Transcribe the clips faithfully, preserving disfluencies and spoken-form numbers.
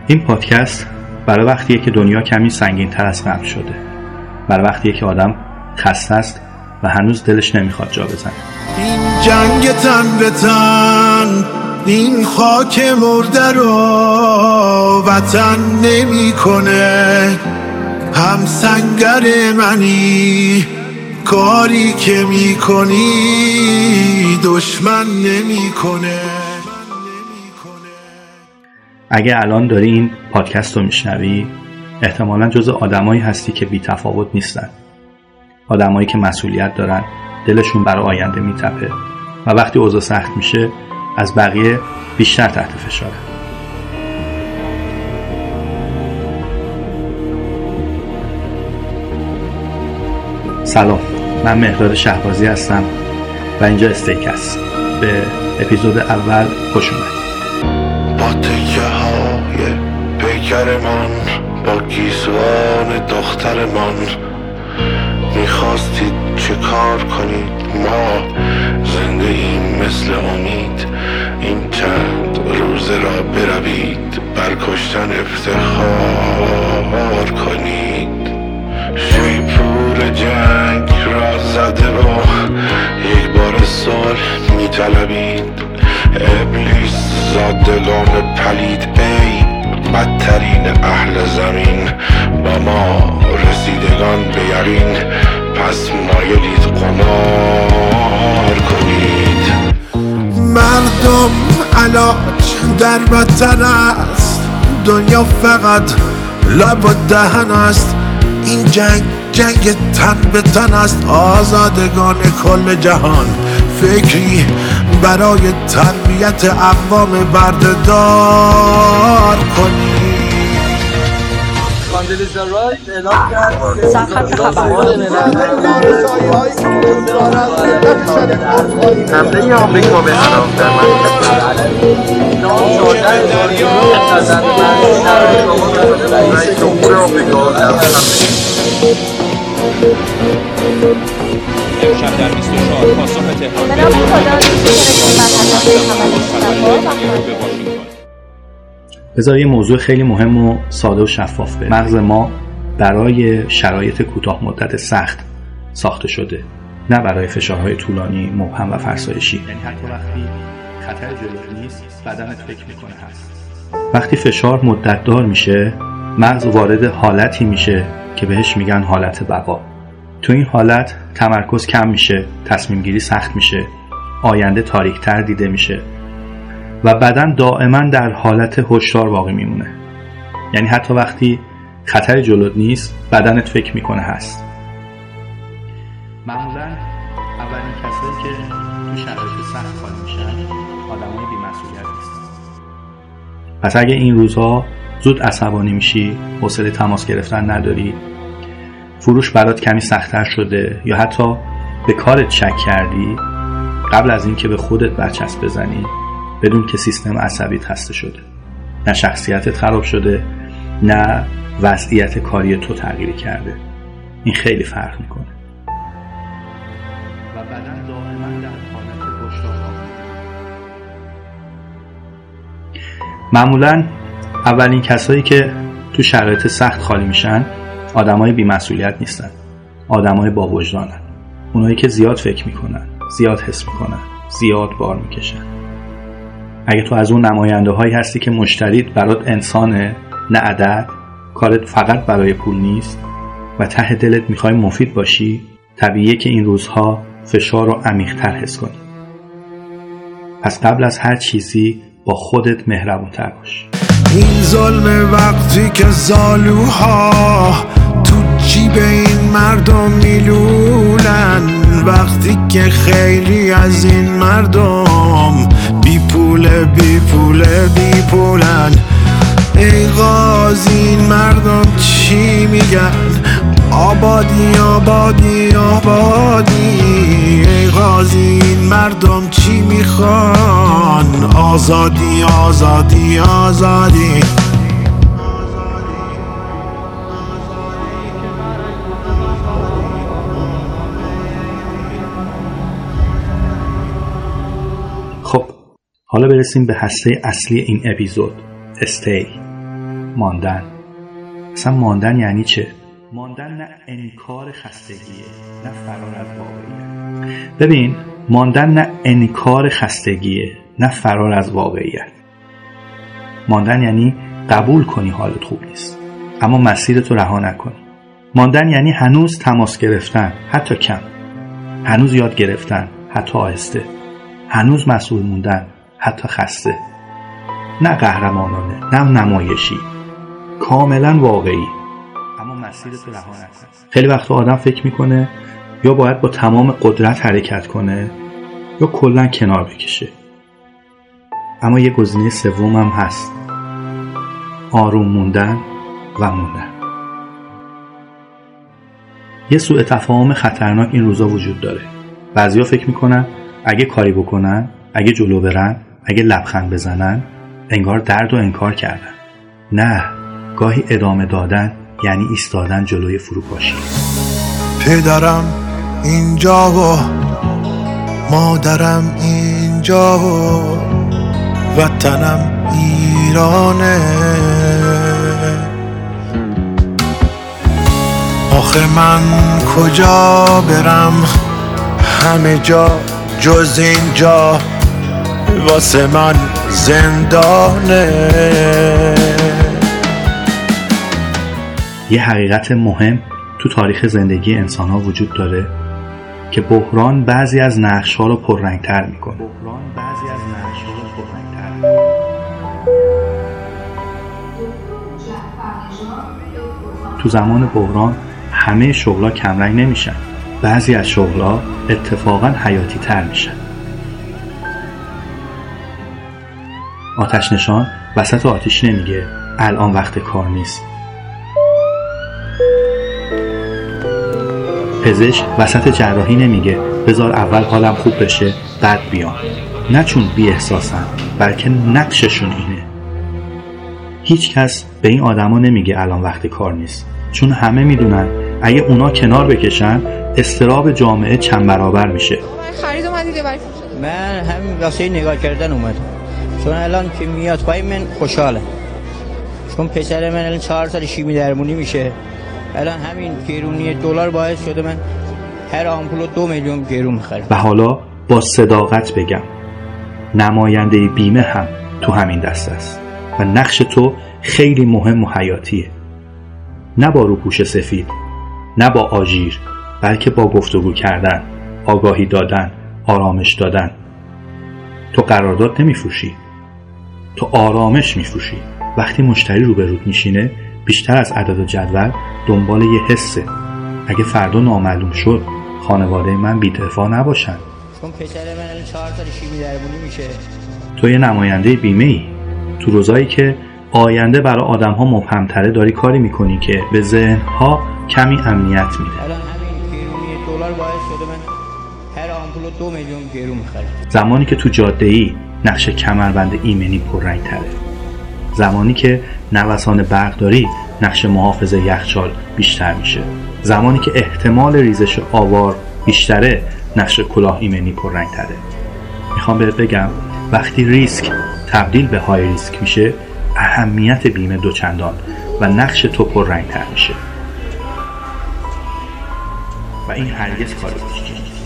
این پادکست برای وقتیه که دنیا کمی سنگین تر از قبل شده، برای وقتیه که آدم خسته است و هنوز دلش نمیخواد جا بزنه. این جنگ تن به تن، این خاک مرده رو وطن نمی کنه. هم سنگر منی، کاری که می کنی دشمن نمی کنه. اگه الان داری این پادکست رو میشنوی، احتمالاً جزو آدمایی هستی که بی تفاوت نیستن، آدمایی که مسئولیت دارن، دلشون برای آینده میتپه و وقتی اوضاع سخت میشه از بقیه بیشتر تحت فشاره. سلام، من مهرداد شهبازی هستم و اینجا استیکست. به اپیزود اول خوش اومدید. با تکه های پیکرمان، با گیسوان دخترمان، میخواستید چه کار کنید؟ ما زنده ایم مثل امید، این چند روزه را بروید بر کشتن افتخار کنید. شیپور جنگ را زده و یک بار صلح میطلبید. ابلیس زادگان پلید، ای بدترین اهل زمین، با ما رسیدگان به یقین، پس مایلید قمار کنید. مردم علاج در وطن است، دنیا فقط لب و دهن است. این جنگ جنگ تن به تن است، آزادگان کل جهان فکری برای تربیت اقوام بردهدار کنید. کاندلیزا رایت اعلام کرد سرخط خبرهای حمله آمریکا به عراق در منطقه رئیس جمهور آمریکا در امشب در بیست و چهار پاسخ تهران به واشنگتن. بذار یه موضوع خیلی مهم و ساده و شفاف به مغز ما برای شرایط کوتاه مدت سخت ساخته شده، نه برای فشارهای طولانی مبهم و فرسایشی. یعنی حتی وقتی خطر جلوت نیست بدنت فکر میکنه هست. وقتی فشار مدت دار میشه مغز وارد حالتی میشه که بهش میگن حالت بقا. تو این حالت تمرکز کم میشه، تصمیم گیری سخت میشه، آینده تاریک‌تر دیده میشه و بدن دائما در حالت هشدار باقی میمونه. یعنی حتی وقتی خطر جلوت نیست بدنت فکر میکنه هست. معمولا اولین کسایی که تو شرایط سخت خالی میشن آدمای بی‌مسئولیت هستن. پس اگه این روزها زود عصبانی میشی، حوصله تماس گرفتن نداری، فروش برات کمی سخت‌تر شده یا حتی به کارت شک کردی، قبل از اینکه به خودت برچسب بزنی بدون که سیستم عصبیت خسته شده. نه شخصیتت خراب شده، نه وضعیت کاری تو تغییر کرده. این خیلی فرق میکنه. و بدن دائما در حالت هشدار. معمولا اولین کسایی که تو شرایط سخت خالی میشن آدمای بی‌مسئولیت نیستن، آدمای با وجدانن. اونایی که زیاد فکر میکنن، زیاد حس میکنن، زیاد بار میکشن. اگه تو از اون نماینده هایی هستی که مشتریت برات انسانه نه عدد، کارت فقط برای پول نیست و ته دلت میخوای مفید باشی، طبیعیه که این روزها فشار رو عمیق‌تر حس کنی. پس قبل از هر چیزی با خودت مهربون‌تر باش. این ظلم وقتی که زالوها تو جیب این مردم میلولن، وقتی که خیلی از این مردم بی پول بی پول بی پولن. ای غازی این مردم چی میگن؟ آبادی آبادی آبادی. ای غازی این مردم چی میخوان؟ آزادی آزادی آزادی. خب حالا برسیم به هسته اصلی این اپیزود، استی. ماندن. اصلا ماندن یعنی چه؟ ماندن نه انکار خستگیه، نه فرار از واقعیت. ببین، ماندن نه انکار خستگیه، نه فرار از واقعیت. ماندن یعنی قبول کنی حالت خوب نیست، اما مسیرتو رها نکنی. ماندن یعنی هنوز تماس گرفتن، حتی کم. هنوز یاد گرفتن، حتی آهسته. هنوز مسئول موندن، حتی خسته. نه قهرمانانه، نه نمایشی، کاملا واقعی، اما مسیرتو رها نکن. خیلی وقتا آدم فکر میکنه یا باید با تمام قدرت حرکت کنه یا کلا کنار بکشه. اما یه گزینه سوم هم هست: آروم موندن و موندن. یه سوء تفاهم خطرناک این روزا وجود داره. بعضیا فکر میکنن اگه کاری بکنن، اگه جلو برن، اگه لبخند بزنن، انگار درد و انکار کردن. نه، گاهی ادامه دادن یعنی ایستادن جلوی فروپاشی. پدرم اینجا و مادرم اینجا و وطنم ایرانه. آخه من کجا برم؟ همه جا جز اینجا واسه من زندانه. یه حقیقت مهم تو تاریخ زندگی انسان ها وجود داره که بحران بعضی از نقش ها رو پررنگ‌تر میکنه. بحران بعضی از نقش ها رو پررنگ‌تر میکنه. تو زمان بحران همه شغلا کمرنگ نمیشن. بعضی از شغلا اتفاقا حیاتی تر میشن. آتش نشان وسط آتیش نمیگه الان وقت کار نیست. پزشک وسط جراحی نمیگه بذار اول حالم خوب بشه بعد بیام. نه چون بی احساسن، بلکه نقششون اینه. هیچ کس به این آدما نمیگه الان وقت کار نیست، چون همه میدونن اگه اونا کنار بکشن اضطراب جامعه چند برابر میشه. خرید اومدید یا برای من همین واسه نگاه کردن اومدم، چون الان که میاد پای من خوشحالم، چون پسر من الان چهار سال شیمی درمونی میشه. الان همین گرونی دلار باعث شده من هر آمپول دو میلیون گرون میخرم. و حالا با صداقت بگم نماینده بیمه هم تو همین دست است و نقش تو خیلی مهم و حیاتیه. نه با روپوش سفید، نه با آژیر، بلکه با گفتگو کردن، آگاهی دادن، آرامش دادن. تو قرارداد نمیفروشی، تو آرامش میفروشی. وقتی مشتری روبروت میشینه بیشتر از عدد و جدول دنبال یه حسه. اگه فردا نامعلوم شد خانواده من بی‌دفاع نباشن. چون پسر من الان چهار سال شیمی درمونی میشه. تو یه نماینده بیمه ای. تو روزایی که آینده برای آدم ها مبهم‌تره داری کاری میکنی که به ذهن ها کمی امنیت میده. الان همین گرونی دلار باعث شده من هر آمپول دو میلیون گرون میخرم. زمانی که تو جاده ای نقش کمربند ایمنی پررنگ تره. زمانی که نوسان برق داری نقش محافظ یخچال بیشتر میشه. زمانی که احتمال ریزش آوار بیشتره نقش کلاه ایمنی پررنگ تره. میخوام بهت بگم وقتی ریسک تبدیل به های ریسک میشه اهمیت بیمه دوچندان و نقش تو پررنگ تر میشه. و این هرگز کار کوچیکی نیست.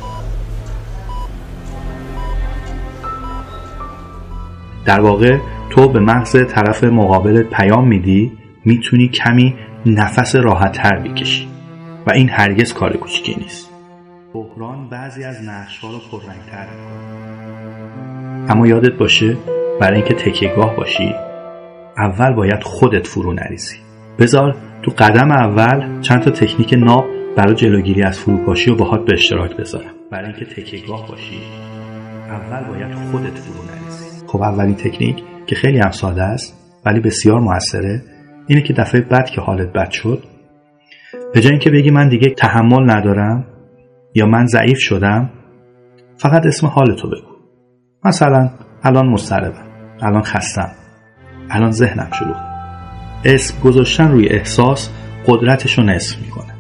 در واقع تو به مغز طرف مقابلت پیام میدی میتونی کمی نفس راحت تر بکشی و این هرگز کار کوچیکی نیست. بحران بعضی از نقش‌ها رو پررنگ تر می‌کنه. اما یادت باشه برای اینکه تکیه‌گاه باشی اول باید خودت فرو نریزی. بذار تو قدم اول چند تا تکنیک ناب برای جلوگیری از فروپاشی رو باهات به اشتراک بذارم. برای اینکه تکیه‌گاه باشی اول باید خودت فرو نریزی. خب اولین تکنیک که خیلی هم ساده است ولی بسیار موثره اینه که دفعه بعد که حالت بد شد به جای اینکه بگی من دیگه تحمل ندارم یا من ضعیف شدم فقط اسم حالتو بگو. مثلا الان مضطربم، الان خستم، الان ذهنم شلوغه. اسم گذاشتن روی احساس قدرتشو نصف میکنه.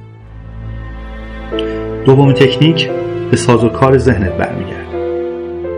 دومین تکنیک به سازوکار ذهنت برمیگرده.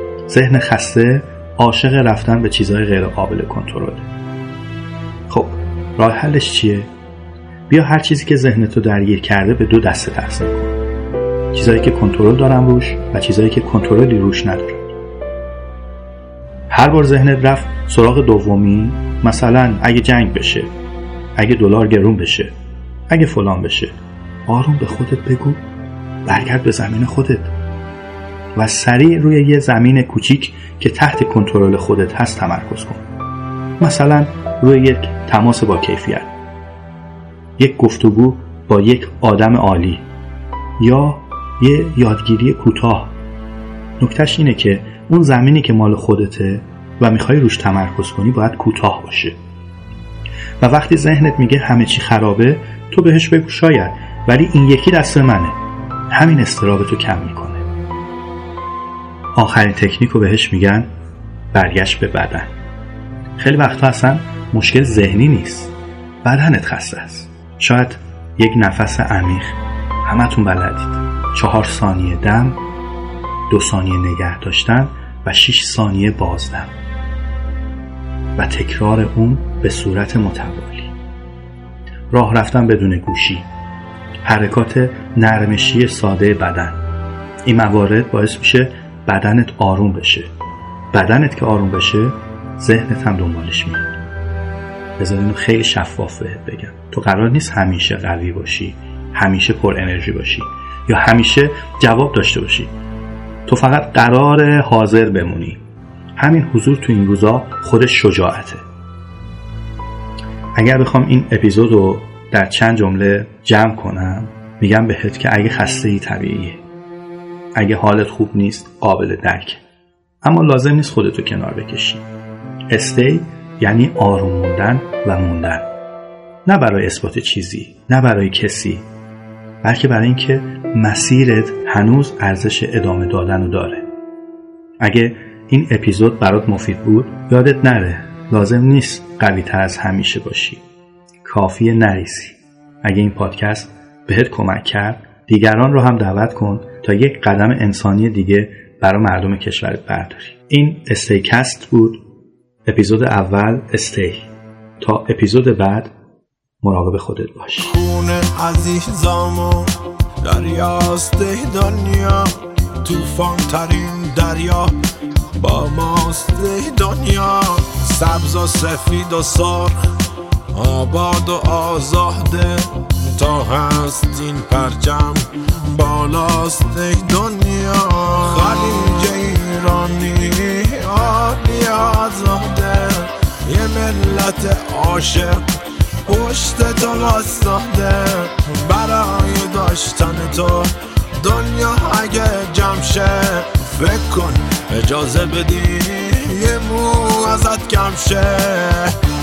ذهن خسته عاشق رفتن به چیزهای غیر قابل کنترله. خب راه حلش چیه؟ بیا هر چیزی که ذهنتو درگیر کرده به دو دسته تقسیم کن. چیزایی که کنترل دارم روش و چیزایی که کنترلی روش ندارم. هر بار ذهنت رفت سراغ دومی، مثلا اگه جنگ بشه، اگه دلار گرون بشه، اگه فلان بشه، آروم به خودت بگو برگرد به زمین خودت و سریع روی یه زمین کوچیک که تحت کنترل خودت هست تمرکز کن. مثلا روی یک تماس با کیفیت، یک گفتگو با یک آدم عالی یا یه یادگیری کوتاه. نکتهش اینه که اون زمینی که مال خودته و میخوای روش تمرکز کنی باید کوتاه باشه و وقتی ذهنت میگه همه چی خرابه تو بهش بگو شاید، ولی این یکی دست منه، همین اضطرابتو کم میکنه. آخرین تکنیک رو بهش میگن برگشت به بدن. خیلی وقتا اصلا مشکل ذهنی نیست، بدنت خسته است. شاید یک نفس عمیق، همتون بلدید، چهار ثانیه دم، دو ثانیه نگه داشتن و شش ثانیه بازدم و تکرار اون به صورت متوالی. راه رفتن بدون گوشی، حرکات نرمشی ساده بدن. این موارد باعث میشه بدنت آروم بشه. بدنت که آروم بشه ذهنت هم دنبالش میاد. بذار اینو خیلی شفاف بهت بگم، تو قرار نیست همیشه قوی باشی، همیشه پر انرژی باشی یا همیشه جواب داشته باشی. تو فقط قرار حاضر بمونی. همین حضور تو این روزا خودش شجاعته. اگر بخوام این اپیزودو در چند جمله جمع کنم، میگم بهت که اگه خسته‌ای طبیعیه، اگه حالت خوب نیست قابل درک، اما لازم نیست خودتو کنار بکشی. استی یعنی آروم موندن و موندن، نه برای اثبات چیزی، نه برای کسی، بلکه برای اینکه مسیرت هنوز ارزش ادامه دادن رو داره. اگه این اپیزود برات مفید بود یادت نره لازم نیست قوی تر از همیشه باشی، کافیه نریسی. اگه این پادکست بهت کمک کرد دیگران رو هم دعوت کن تا یک قدم انسانی دیگه برای مردم کشورت برداری. این استیکست بود، اپیزود اول استی. تا اپیزود بعد مراقب خودت باش. خون عزیزامو دریاست دنیا، توفان ترین دریا با ماست دنیا، سبز و سفید و سرخ، آباد و آزاده، تا هست این پرچم بالاست دنیا. خلیج ایرانی عالی آزاده، یه ملت عاشق پشت تو واسطاده، برای داشتن تو دنیا اگه جمع شه، فکر کن اجازه بدی یه مو ازت کم شه.